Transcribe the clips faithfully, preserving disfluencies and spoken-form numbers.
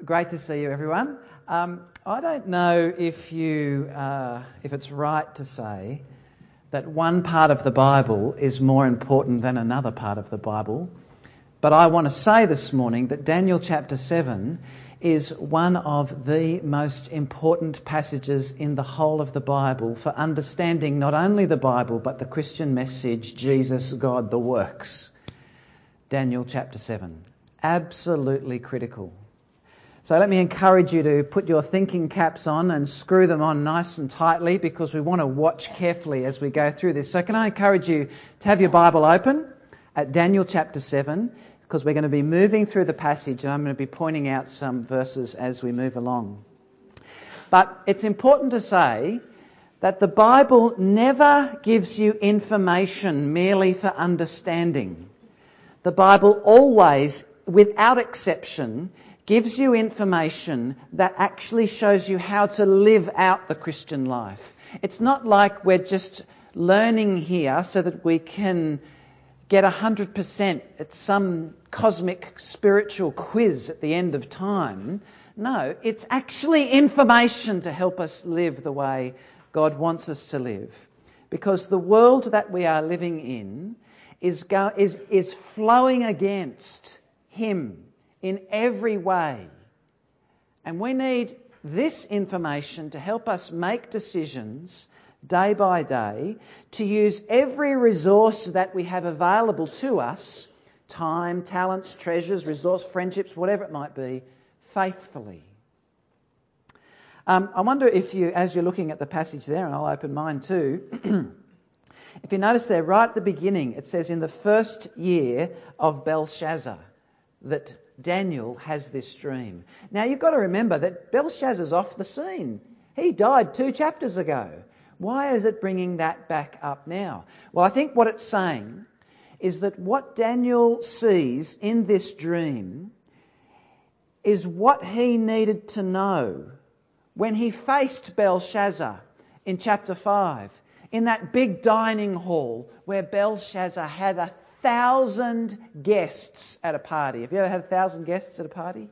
great to see you, everyone. Um, I don't know if you, uh, if it's right to say that one part of the Bible is more important than another part of the Bible, but I want to say this morning that Daniel chapter seven is one of the most important passages in the whole of the Bible for understanding not only the Bible but the Christian message, Jesus, God, the works. Daniel chapter seven. Absolutely critical. So let me encourage you to put your thinking caps on and screw them on nice and tightly, because we want to watch carefully as we go through this. So can I encourage you to have your Bible open at Daniel chapter seven, because we're going to be moving through the passage and I'm going to be pointing out some verses as we move along. But it's important to say that the Bible never gives you information merely for understanding. The Bible always, without exception, gives you information that actually shows you how to live out the Christian life. It's not like we're just learning here so that we can get one hundred percent at some cosmic spiritual quiz at the end of time. No, it's actually information to help us live the way God wants us to live. Because the world that we are living in is go- is is flowing against Him in every way. And we need this information to help us make decisions day by day, to use every resource that we have available to us, time, talents, treasures, resource, friendships, whatever it might be, faithfully. Um, I wonder if you, as you're looking at the passage there, and I'll open mine too, if you notice there right at the beginning, it says in the first year of Belshazzar that Daniel has this dream. Now you've got to remember that Belshazzar's off the scene. He died two chapters ago. Why is it bringing that back up now? Well, I think what it's saying is that what Daniel sees in this dream is what he needed to know when he faced Belshazzar in chapter five, in that big dining hall where Belshazzar had a thousand guests at a party. Have you ever had a thousand guests at a party?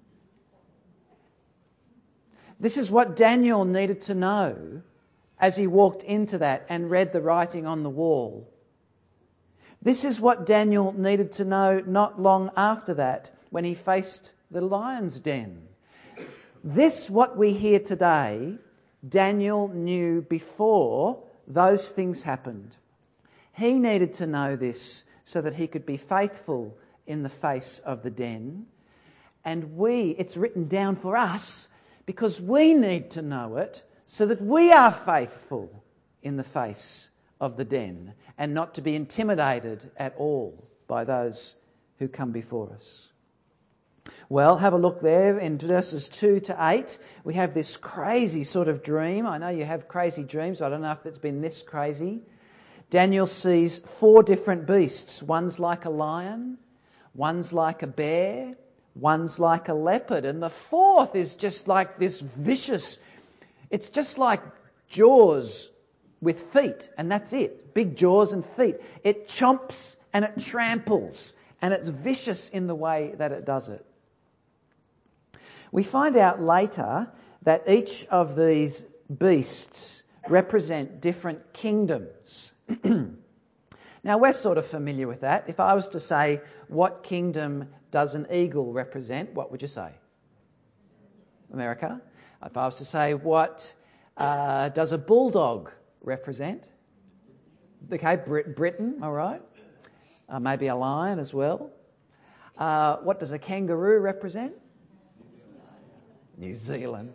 This is what Daniel needed to know as he walked into that and read the writing on the wall. This is what Daniel needed to know not long after that when he faced the lion's den. This, what we hear today, Daniel knew before those things happened. He needed to know this so that he could be faithful in the face of the den. And we, it's written down for us because we need to know it so that we are faithful in the face of the den and not to be intimidated at all by those who come before us. Well, have a look there in verses two to eight. We have this crazy sort of dream. I know you have crazy dreams, but I don't know if it's been this crazy. Daniel sees four different beasts. One's like a lion, one's like a bear, one's like a leopard, and the fourth is just like this vicious. It's just like jaws with feet, and that's it. Big jaws and feet. It chomps and it tramples, and it's vicious in the way that it does it. We find out later that each of these beasts represent different kingdoms. Now, we're sort of familiar with that. If I was to say, what kingdom does an eagle represent, what would you say? America. If I was to say, what uh, does a bulldog represent? Okay, Brit- Britain, all right. Uh, maybe a lion as well. Uh, what does a kangaroo represent? New Zealand.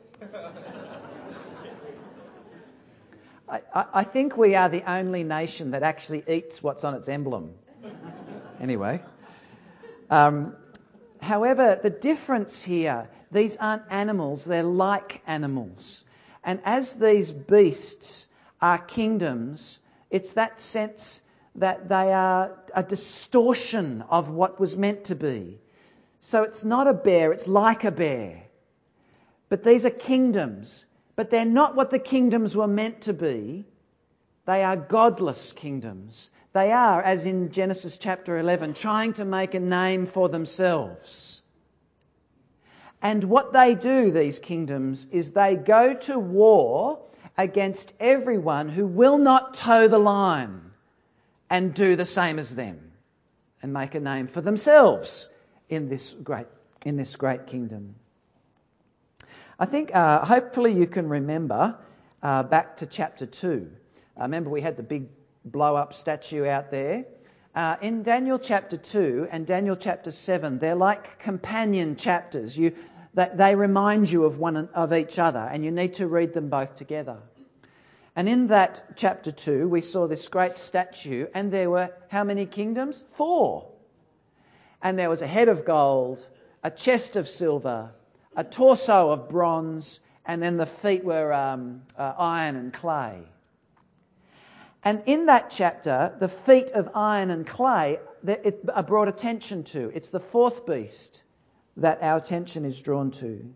I, I, I think we are the only nation that actually eats what's on its emblem. Anyway. Um, however, the difference here, these aren't animals, they're like animals. And as these beasts are kingdoms, it's that sense that they are a distortion of what was meant to be. So it's not a bear, it's like a bear. But these are kingdoms. But they're not what the kingdoms were meant to be. They are godless kingdoms. They are, as in Genesis chapter eleven, trying to make a name for themselves. And what they do, these kingdoms, is they go to war against everyone who will not toe the line and do the same as them and make a name for themselves in this great, in this great kingdom. I think uh, hopefully you can remember uh, back to chapter two. Uh, remember we had the big blow-up statue out there. Uh, in Daniel chapter two and Daniel chapter seven, they're like companion chapters. You, they, they remind you of one of each other, and you need to read them both together. And in that chapter two, we saw this great statue, and there were how many kingdoms? Four. And there was a head of gold, a chest of silver, a torso of bronze, and then the feet were um, uh, iron and clay. And in that chapter, the feet of iron and clay it are brought attention to. It's the fourth beast that our attention is drawn to.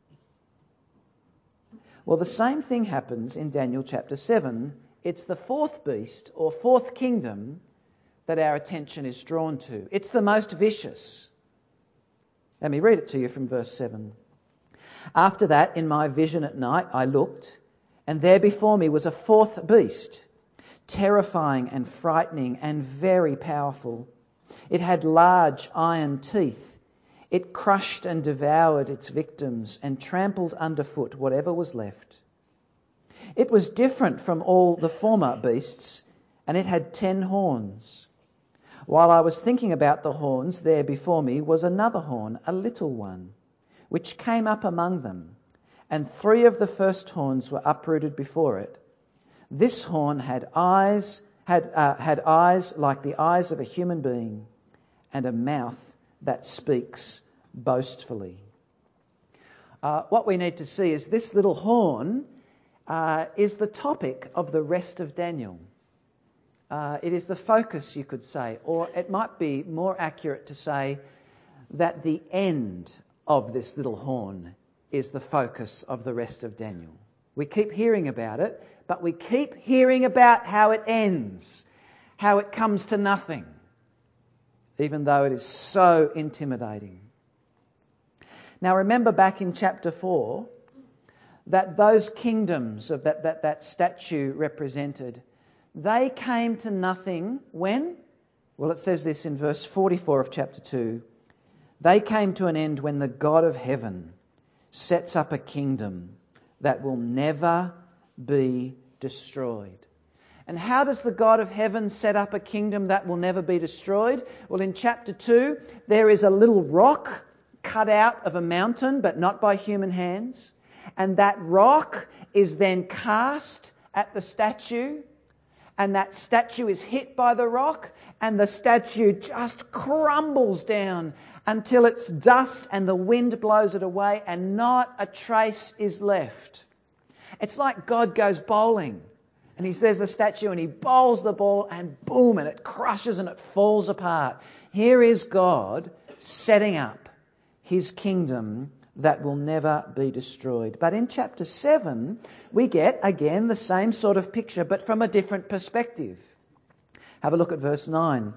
Well, the same thing happens in Daniel chapter seven. It's the fourth beast or fourth kingdom that our attention is drawn to. It's the most vicious. Let me read it to you from verse seven. After that, in my vision at night, I looked, and there before me was a fourth beast, terrifying and frightening and very powerful. It had large iron teeth. It crushed and devoured its victims and trampled underfoot whatever was left. It was different from all the former beasts, and it had ten horns. While I was thinking about the horns, there before me was another horn, a little one, which came up among them, and three of the first horns were uprooted before it. This horn had eyes, had uh, had eyes like the eyes of a human being, and a mouth that speaks boastfully. Uh, what we need to see is this little horn uh, is the topic of the rest of Daniel. Uh, it is the focus, you could say, or it might be more accurate to say that the end of this little horn is the focus of the rest of Daniel. We keep hearing about it, but we keep hearing about how it ends, how it comes to nothing, even though it is so intimidating. Now remember back in chapter four that those kingdoms of that, that, that statue represented, they came to nothing when? Well, it says this in verse forty-four of chapter two. They came to an end when the God of heaven sets up a kingdom that will never be destroyed. And how does the God of heaven set up a kingdom that will never be destroyed? Well, in chapter two, there is a little rock cut out of a mountain, but not by human hands. And that rock is then cast at the statue, and that statue is hit by the rock, and the statue just crumbles down until it's dust and the wind blows it away and not a trace is left. It's like God goes bowling. And he says the statue and he bowls the ball and boom, and it crushes and it falls apart. Here is God setting up his kingdom that will never be destroyed. But in chapter seven, we get again the same sort of picture, but from a different perspective. Have a look at verse nine.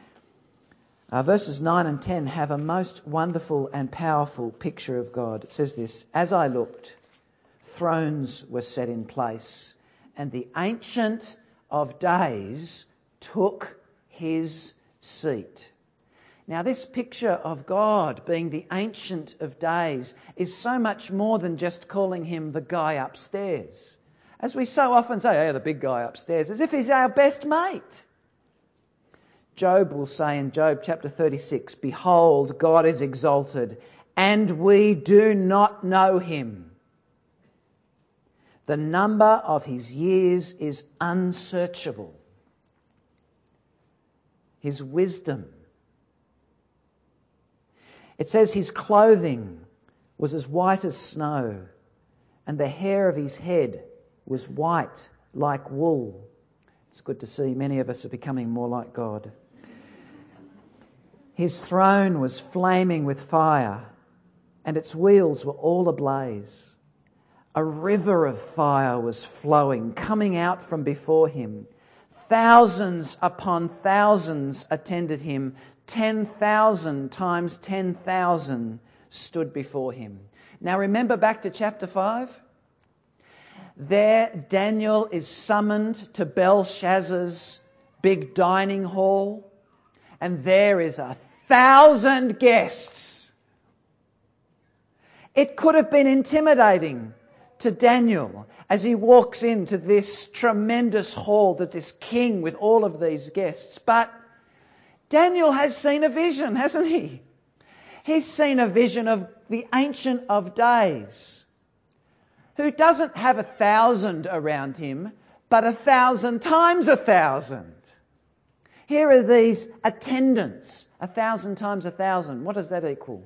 Uh, verses nine and ten have a most wonderful and powerful picture of God. It says this, as I looked, thrones were set in place, and the Ancient of Days took his seat. Now, this picture of God being the Ancient of Days is so much more than just calling him the guy upstairs. As we so often say, oh, the big guy upstairs, as if he's our best mate. Job will say in Job chapter thirty-six, behold, God is exalted, and we do not know him. The number of his years is unsearchable. His wisdom. It says his clothing was as white as snow, and the hair of his head was white like wool. It's good to see many of us are becoming more like God. His throne was flaming with fire, and its wheels were all ablaze. A river of fire was flowing, coming out from before him. Thousands upon thousands attended him. Ten thousand times ten thousand stood before him. Now remember back to chapter five? There Daniel is summoned to Belshazzar's big dining hall, and there is a thousand guests. It could have been intimidating to Daniel as he walks into this tremendous hall, that this king with all of these guests. But Daniel has seen a vision, hasn't he? He's seen a vision of the Ancient of Days, who doesn't have a thousand around him, but a thousand times a thousand. Here are these attendants, a thousand times a thousand. What does that equal?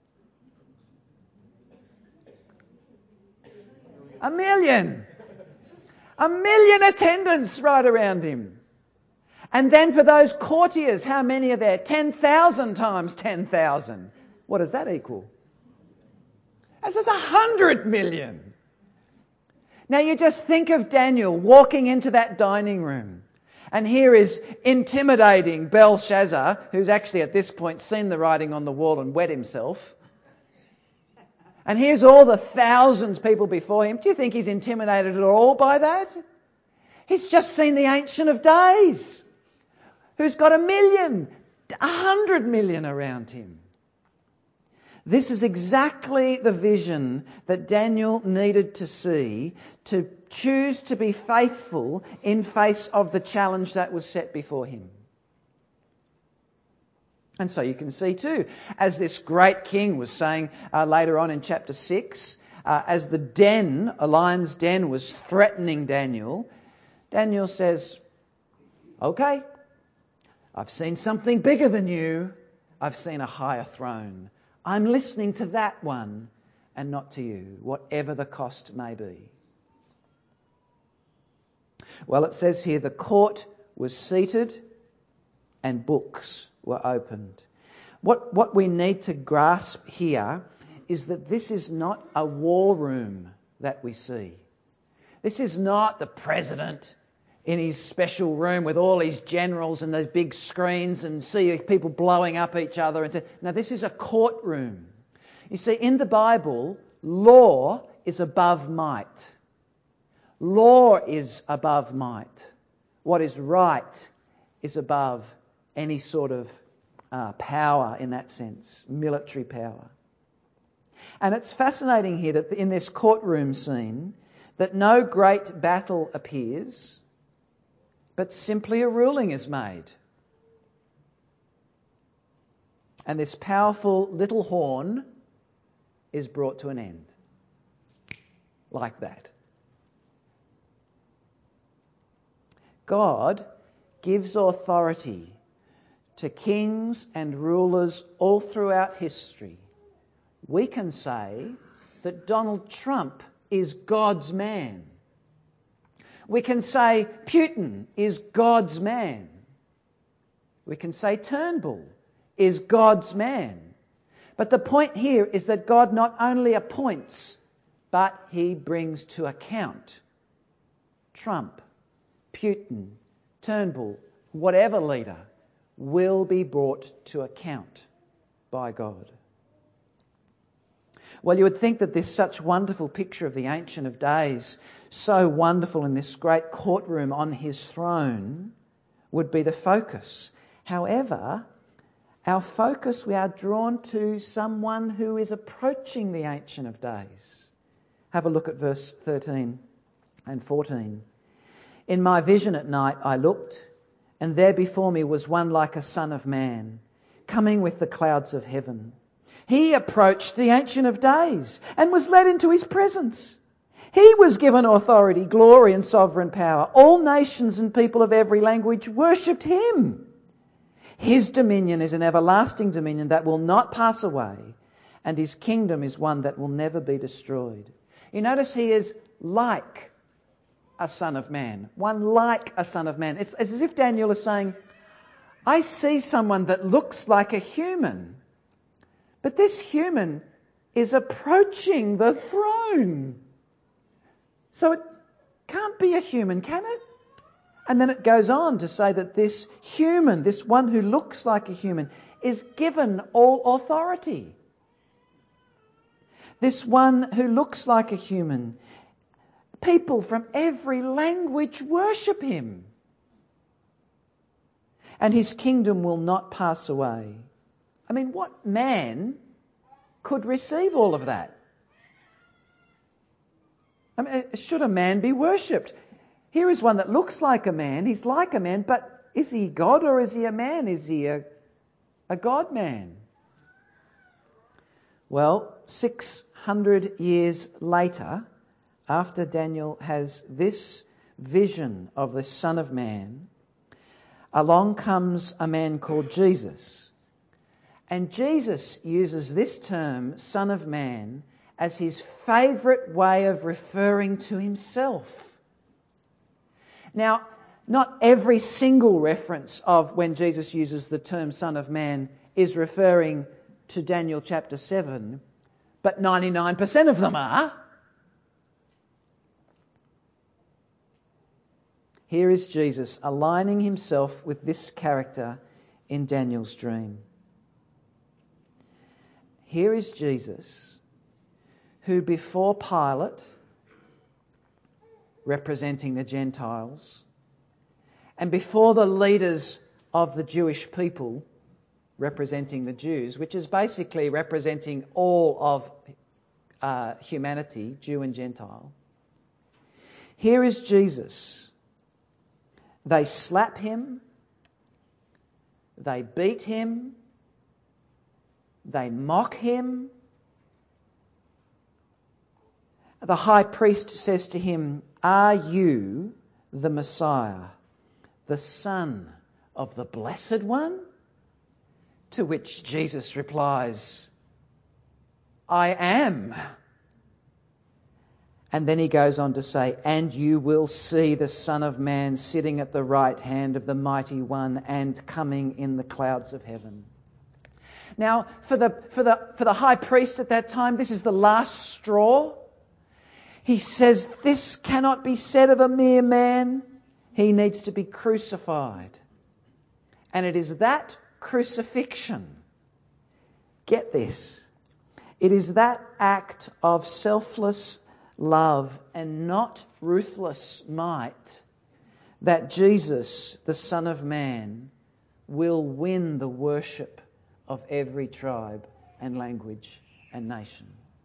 A million. A million attendants right around him. And then for those courtiers, how many are there? ten thousand times ten thousand. What does that equal? That says a hundred million. Now you just think of Daniel walking into that dining room, and here is intimidating Belshazzar, who's actually at this point seen the writing on the wall and wet himself. And here's all the thousands of people before him. Do you think he's intimidated at all by that? He's just seen the Ancient of Days, who's got a million, a hundred million around him. This is exactly the vision that Daniel needed to see to choose to be faithful in face of the challenge that was set before him. And so you can see too, as this great king was saying uh, later on in chapter six, uh, as the den, a lion's den, was threatening Daniel, Daniel says, okay, I've seen something bigger than you. I've seen a higher throne. I'm listening to that one and not to you, whatever the cost may be. Well, it says here, the court was seated and books were opened. What, what we need to grasp here is that this is not a war room that we see. This is not the president in his special room with all his generals and those big screens and see people blowing up each other. And say, no, this is a courtroom. You see, in the Bible, law is above might. Law is above might. What is right is above any sort of uh, power in that sense, military power. And it's fascinating here that in this courtroom scene, that no great battle appears, but simply a ruling is made. And this powerful little horn is brought to an end. Like that. God gives authority to kings and rulers all throughout history. We can say that Donald Trump is God's man. We can say Putin is God's man. We can say Turnbull is God's man. But the point here is that God not only appoints, but he brings to account. Trump, Putin, Turnbull, whatever leader, will be brought to account by God. Well, you would think that this such wonderful picture of the Ancient of Days, so wonderful in this great courtroom on his throne, would be the focus. However, our focus, we are drawn to someone who is approaching the Ancient of Days. Have a look at verse thirteen and fourteen. In my vision at night I looked, and there before me was one like a son of man, coming with the clouds of heaven. He approached the Ancient of Days and was led into his presence. He was given authority, glory and sovereign power. All nations and people of every language worshipped him. His dominion is an everlasting dominion that will not pass away, and his kingdom is one that will never be destroyed. You notice he is like a son of man, one like a son of man. It's as if Daniel is saying, I see someone that looks like a human, but this human is approaching the throne. So it can't be a human, can it? And then it goes on to say that this human, this one who looks like a human, is given all authority. This one who looks like a human. People from every language worship him. And his kingdom will not pass away. I mean, what man could receive all of that? I mean, should a man be worshipped? Here is one that looks like a man. He's like a man, but is he God or is he a man? Is he a, a God-man? Well, six hundred years later, after Daniel has this vision of the Son of Man, along comes a man called Jesus. And Jesus uses this term, Son of Man, as his favourite way of referring to himself. Now, not every single reference of when Jesus uses the term Son of Man is referring to Daniel chapter seven, but ninety-nine percent of them are. Here is Jesus aligning himself with this character in Daniel's dream. Here is Jesus who before Pilate, representing the Gentiles, and before the leaders of the Jewish people, representing the Jews, which is basically representing all of uh, humanity, Jew and Gentile. Here is Jesus. They slap him, they beat him, they mock him. The high priest says to him, "Are you the Messiah, the Son of the Blessed One?" To which Jesus replies, "I am." And then he goes on to say, "And you will see the Son of Man sitting at the right hand of the Mighty One and coming in the clouds of heaven." Now, for the, for the, for the high priest at that time, this is the last straw. He says, this cannot be said of a mere man. He needs to be crucified. And it is that crucifixion, get this, it is that act of selfless love and not ruthless might that Jesus, the Son of Man, will win the worship of every tribe and language and nation.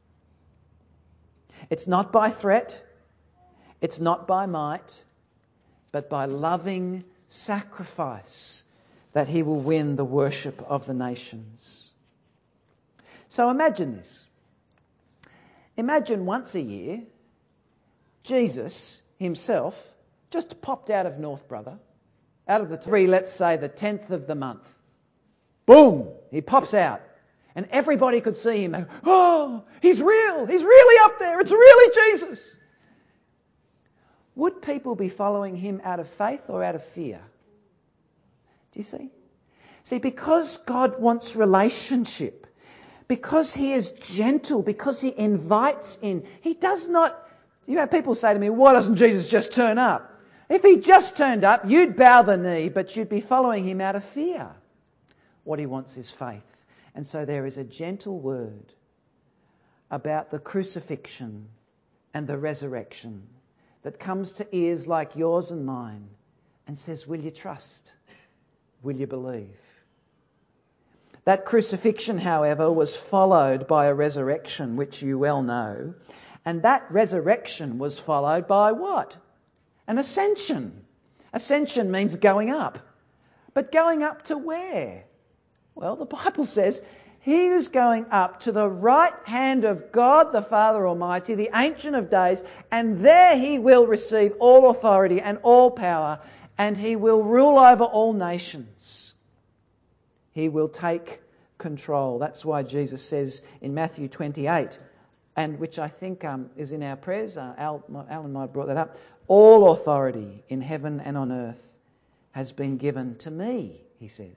It's not by threat, it's not by might, but by loving sacrifice that he will win the worship of the nations. So imagine this. Imagine once a year, Jesus himself just popped out of North Brother, out of the tree, let's say the tenth of the month. Boom! He pops out. And everybody could see him. They go, "Oh, he's real. He's really up there. It's really Jesus." Would people be following him out of faith or out of fear? Do you see? See, because God wants relationship, because he is gentle, because he invites in, he does not... You know, people say to me, why doesn't Jesus just turn up? If he just turned up, you'd bow the knee, but you'd be following him out of fear. What he wants is faith. And so there is a gentle word about the crucifixion and the resurrection that comes to ears like yours and mine and says, will you trust? Will you believe? That crucifixion, however, was followed by a resurrection, which you well know. And that resurrection was followed by what? An ascension. Ascension means going up. But going up to where? Well, the Bible says he is going up to the right hand of God the Father Almighty, the Ancient of Days, and there he will receive all authority and all power, and he will rule over all nations. He will take control. That's why Jesus says in Matthew twenty-eight, and which I think um, is in our prayers, uh, Al, Alan might have brought that up, all authority in heaven and on earth has been given to me, he says.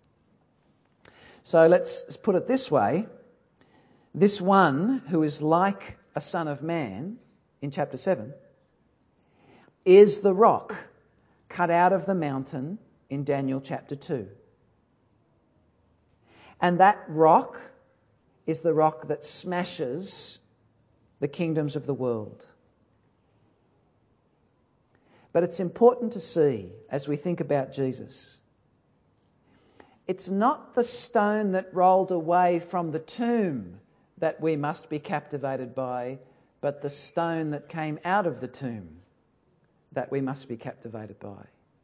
So let's put it this way. This one who is like a son of man in chapter seven is the rock cut out of the mountain in Daniel chapter two. And that rock is the rock that smashes the kingdoms of the world. But it's important to see, as we think about Jesus, it's not the stone that rolled away from the tomb that we must be captivated by, but the stone that came out of the tomb that we must be captivated by.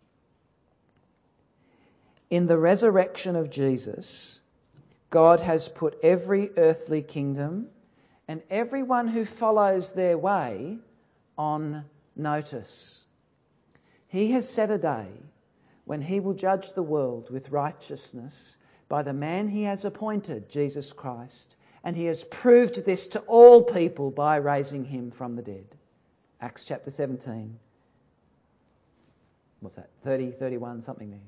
In the resurrection of Jesus, God has put every earthly kingdom and everyone who follows their way on notice. He has set a day when he will judge the world with righteousness by the man he has appointed, Jesus Christ, and he has proved this to all people by raising him from the dead. Acts chapter seventeen. What's that? thirty, thirty-one, something there.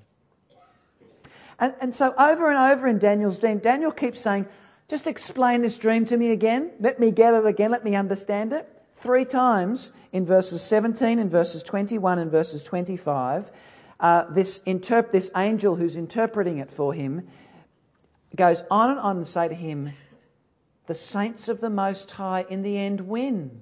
And, and so over and over in Daniel's dream, Daniel keeps saying, just explain this dream to me again. Let me get it again. Let me understand it. Three times in verses seventeen, in verses twenty-one, and verses twenty-five, uh, this, interp- this angel who's interpreting it for him goes on and on and say to him, the saints of the Most High in the end win.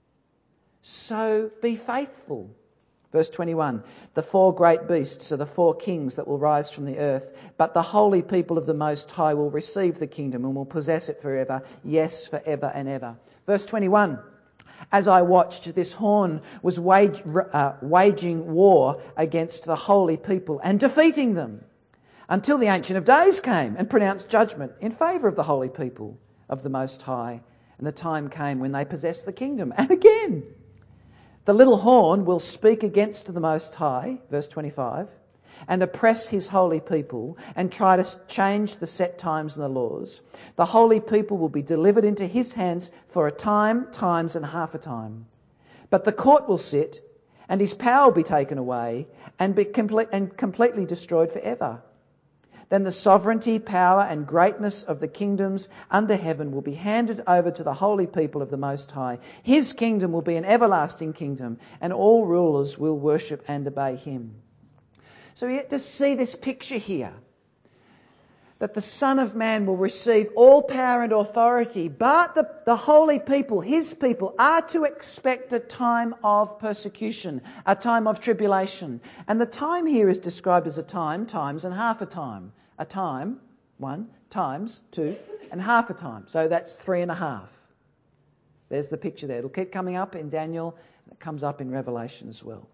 So be faithful. Verse twenty-one, the four great beasts are the four kings that will rise from the earth, but the holy people of the Most High will receive the kingdom and will possess it forever, yes, forever and ever. Verse twenty-one, as I watched, this horn was wage, uh, waging war against the holy people and defeating them until the Ancient of Days came and pronounced judgment in favour of the holy people of the Most High. And the time came when they possessed the kingdom. And again, the little horn will speak against the Most High, verse twenty-five, and oppress his holy people and try to change the set times and the laws. The holy people will be delivered into his hands for a time, times and half a time. But the court will sit and his power will be taken away and be complete and completely destroyed forever. Then the sovereignty, power and greatness of the kingdoms under heaven will be handed over to the holy people of the Most High. His kingdom will be an everlasting kingdom, and all rulers will worship and obey him. So we get to see this picture here, that the Son of Man will receive all power and authority, but the, the holy people, his people, are to expect a time of persecution, a time of tribulation. And the time here is described as a time, times and half a time. A time, one, times, two, and half a time. So that's three and a half. There's the picture there. It'll keep coming up in Daniel, and it comes up in Revelation as well.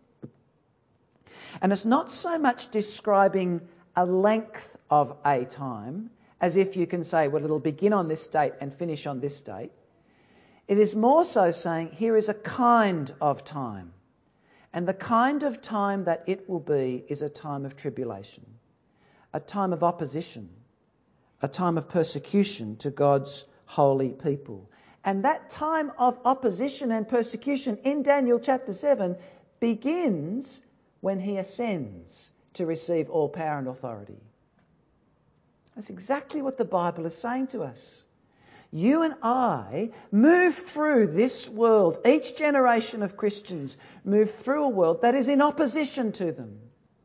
And it's not so much describing a length of a time, as if you can say, well, it'll begin on this date and finish on this date. It is more so saying, here is a kind of time. And the kind of time that it will be is a time of tribulation, a time of opposition, a time of persecution to God's holy people. And that time of opposition and persecution in Daniel chapter seven begins when he ascends to receive all power and authority. That's exactly what the Bible is saying to us. You and I move through this world. Each generation of Christians move through a world that is in opposition to them.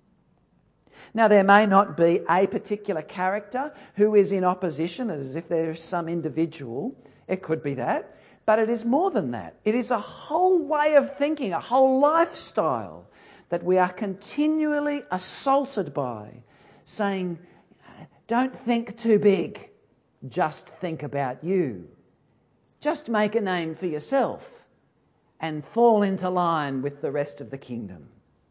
Now, there may not be a particular character who is in opposition, as if there is some individual. It could be that. But it is more than that. It is a whole way of thinking, a whole lifestyle that we are continually assaulted by, saying, don't think too big, just think about you. Just make a name for yourself and fall into line with the rest of the kingdom.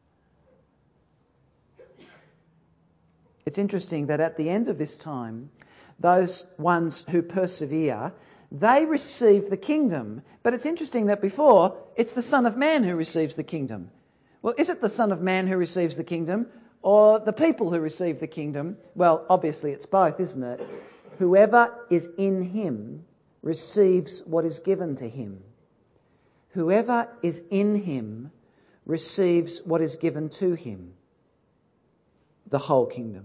It's interesting that at the end of this time, those ones who persevere, they receive the kingdom. But it's interesting that before, it's the Son of Man who receives the kingdom. Well, is it the Son of Man who receives the kingdom or the people who receive the kingdom? Well, obviously it's both, isn't it? Whoever is in him receives what is given to him. Whoever is in him receives what is given to him. The whole kingdom.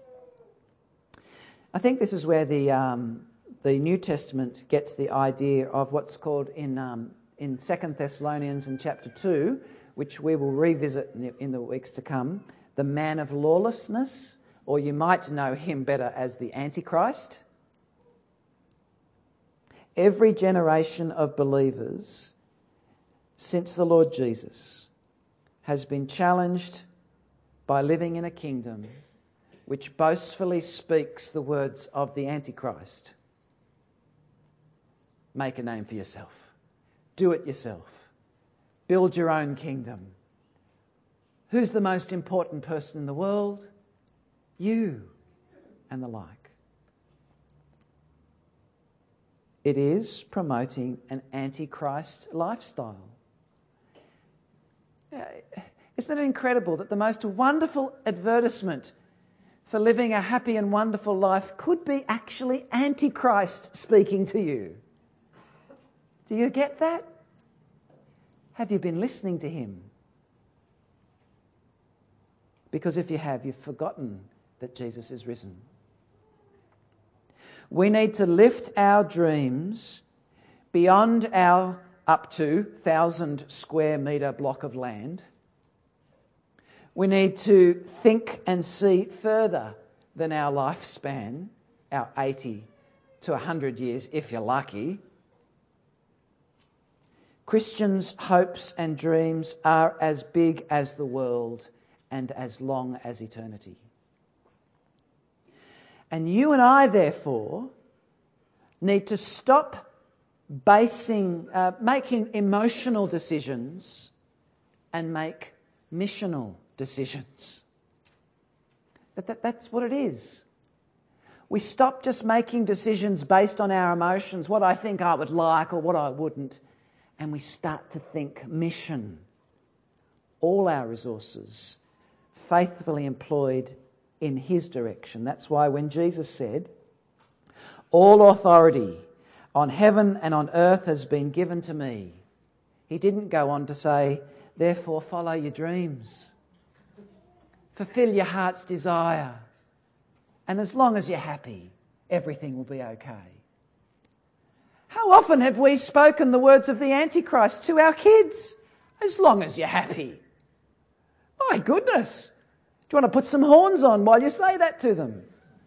I think this is where the um, the New Testament gets the idea of what's called in um, in Second Thessalonians in chapter two, which we will revisit in the, in the weeks to come, the man of lawlessness, or you might know him better as the Antichrist. every generation of believers since the Lord Jesus has been challenged by living in a kingdom which boastfully speaks the words of the Antichrist. Make a name for yourself. Do it yourself. Build your own kingdom. Who's the most important person in the world? You, and the like. It is promoting an Antichrist lifestyle. Isn't it incredible that the most wonderful advertisement for living a happy and wonderful life could be actually Antichrist speaking to you? Do you get that? Have you been listening to him? Because if you have, you've forgotten that Jesus is risen. We need to lift our dreams beyond our up to one thousand square metre block of land. We need to think and see further than our lifespan, our eighty to one hundred years, if you're lucky. Christians' hopes and dreams are as big as the world and as long as eternity. And you and I, therefore, need to stop basing, uh, making emotional decisions and make missional decisions. That, that, that's what it is. We stop just making decisions based on our emotions, what I think I would like or what I wouldn't, and we start to think mission. All our resources faithfully employed in his direction. That's why when Jesus said, "All authority on heaven and on earth has been given to me," he didn't go on to say, "Therefore follow your dreams. Fulfill your heart's desire. And as long as you're happy, everything will be okay." How often have we spoken the words of the Antichrist to our kids? As long as you're happy. My goodness. Do you want to put some horns on while you say that to them?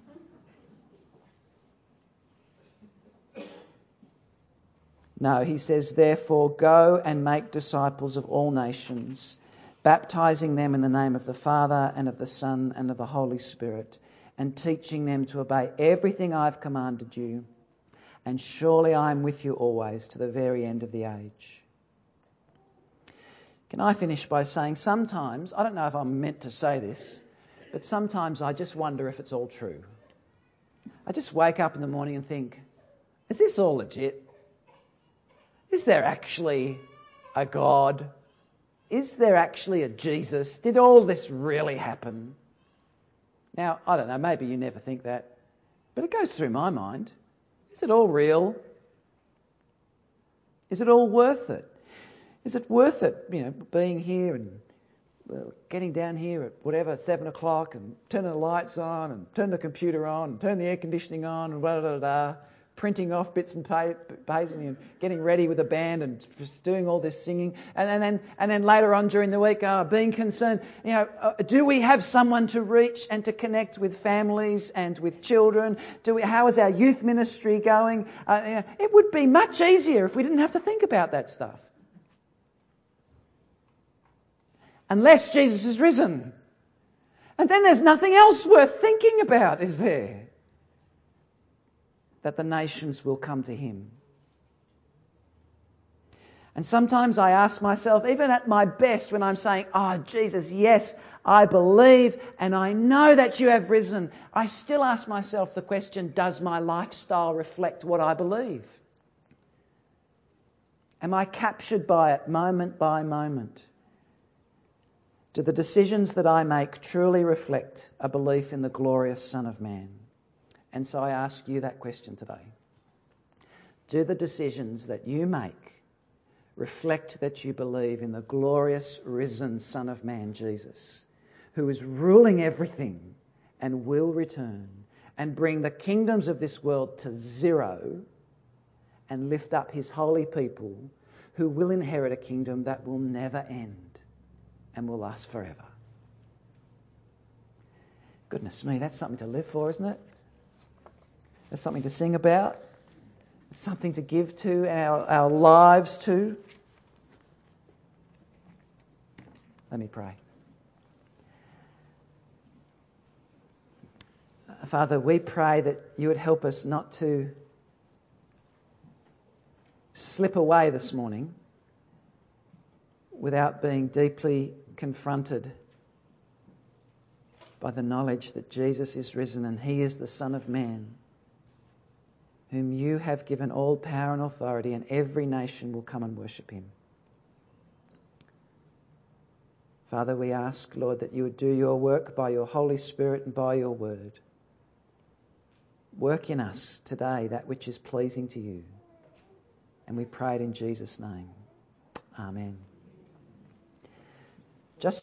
No, he says, "Therefore go and make disciples of all nations, baptizing them in the name of the Father and of the Son and of the Holy Spirit, and teaching them to obey everything I've commanded you. And surely I am with you always to the very end of the age." Can I finish by saying sometimes, I don't know if I'm meant to say this, but sometimes I just wonder if it's all true. I just wake up in the morning and think, is this all legit? Is there actually a God? Is there actually a Jesus? Did all this really happen? Now, I don't know, maybe you never think that, but it goes through my mind. Is it all real? Is it all worth it? Is it worth it, you know, being here and well, getting down here at whatever, seven o'clock and turning the lights on and turning the computer on and turning the air conditioning on and blah, blah, blah, blah, printing off bits and papers and getting ready with a band and just doing all this singing. And, and, then, and then later on during the week, uh, being concerned, you know, uh, do we have someone to reach and to connect with families and with children? Do we? How is our youth ministry going? Uh, you know, it would be much easier if we didn't have to think about that stuff. Unless Jesus is risen. And then there's nothing else worth thinking about, is there? That the nations will come to him. And sometimes I ask myself, even at my best, when I'm saying, "Oh, Jesus, yes, I believe and I know that you have risen," I still ask myself the question, does my lifestyle reflect what I believe? Am I captured by it moment by moment? Do the decisions that I make truly reflect a belief in the glorious Son of Man? And so I ask you that question today. Do the decisions that you make reflect that you believe in the glorious risen Son of Man, Jesus, who is ruling everything and will return and bring the kingdoms of this world to zero and lift up his holy people who will inherit a kingdom that will never end and will last forever? Goodness me, that's something to live for, isn't it? That's something to sing about. something to give to, our, our lives to. Let me pray. Father, we pray that you would help us not to slip away this morning without being deeply confronted by the knowledge that Jesus is risen and he is the Son of Man, whom you have given all power and authority, and every nation will come and worship him. Father, we ask, Lord, that you would do your work by your Holy Spirit and by your word. Work in us today that which is pleasing to you. And we pray it in Jesus' name. Amen.